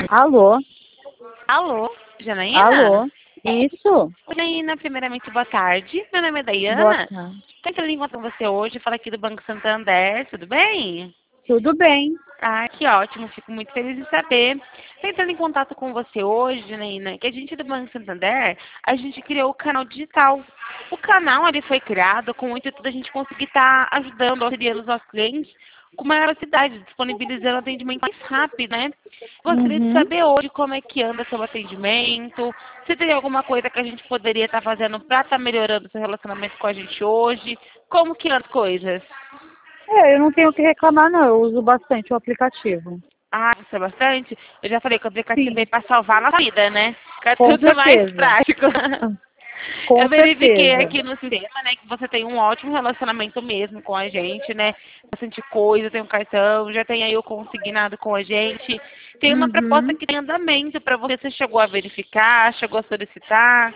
Alô? Alô, Janaína? Alô? Isso? Janaína, primeiramente, boa tarde. Meu nome é Boa Dayana. tarde. Estou entrando em contato com você hoje, falo aqui do Banco Santander, tudo bem? Tudo bem? Ah, que ótimo, fico muito feliz em saber. Estou entrando em contato com você hoje, Janaína, que a gente do Banco Santander, a gente criou o canal digital. O canal ele foi criado com o intuito da gente conseguir estar ajudando, auxiliando os nossos clientes com maior velocidade, disponibilizando atendimento mais rápido, né? Gostaria de Uhum. saber hoje como é que anda seu atendimento, se tem alguma coisa que a gente poderia estar fazendo para estar melhorando seu relacionamento com a gente hoje, como que anda as coisas? Eu não tenho o que reclamar, não. Eu uso bastante o aplicativo. Ah, isso é bastante? Eu já falei que o aplicativo veio Sim, para salvar a nossa vida, né? Fica com tudo mais certeza. prático. Com Eu verifiquei certeza. aqui no sistema, né, que você tem um ótimo relacionamento mesmo com a gente, né? Bastante coisa, tem um cartão, já tem aí o consignado com a gente. Tem uma proposta Uhum. que tem andamento para você. Você chegou a verificar, chegou a solicitar?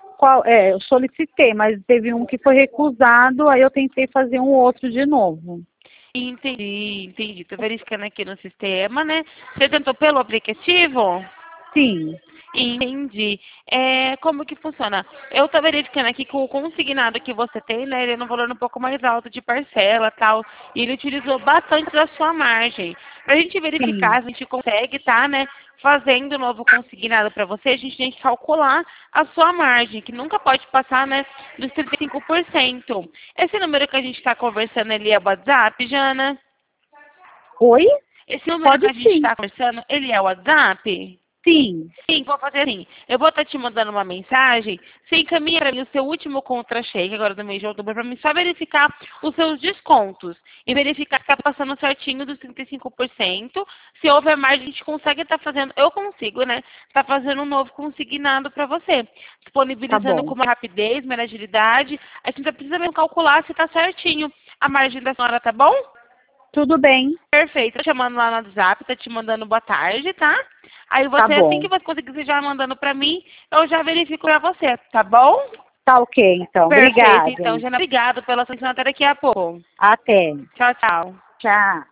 Eu solicitei, mas teve um que foi recusado, aí eu tentei fazer um outro de novo. Entendi, entendi. Tô verificando aqui no sistema, né? Você tentou pelo aplicativo? Sim, Entendi. Como que funciona? Eu estou verificando aqui com o consignado que você tem, né? Ele é um valor um pouco mais alto de parcela tal. E ele utilizou bastante da sua margem. Para a gente verificar, sim. a gente consegue, tá, né? Fazendo o novo consignado para você, a gente tem que calcular a sua margem, que nunca pode passar, né, dos 35%. Esse número que a gente está conversando, ele é o WhatsApp, Jana? Oi? Esse número que Pode a gente sim. está conversando, ele é o WhatsApp? Sim. Sim, vou fazer assim. Eu vou estar te mandando uma mensagem. Você encaminha para mim o seu último contra-cheque agora do mês de outubro para mim só verificar os seus descontos e verificar que está passando certinho dos 35%. Se houver mais, a gente consegue estar fazendo. Eu consigo, né? Tá fazendo um novo consignado para você, Tá disponibilizando bom. com uma rapidez, melhor agilidade. A gente só precisa mesmo calcular se está certinho a margem da senhora, tá bom? Tudo bem. Perfeito. Tô chamando lá no WhatsApp, tá te mandando boa tarde, tá? Aí Tá você, assim bom. que você conseguir, você já mandando pra mim, eu já verifico pra você, tá bom? Tá ok, então. Perfeito. Obrigada. Então, Jana, obrigado pela sua atenção. Até daqui a pouco. Até. Tchau, tchau. Tchau.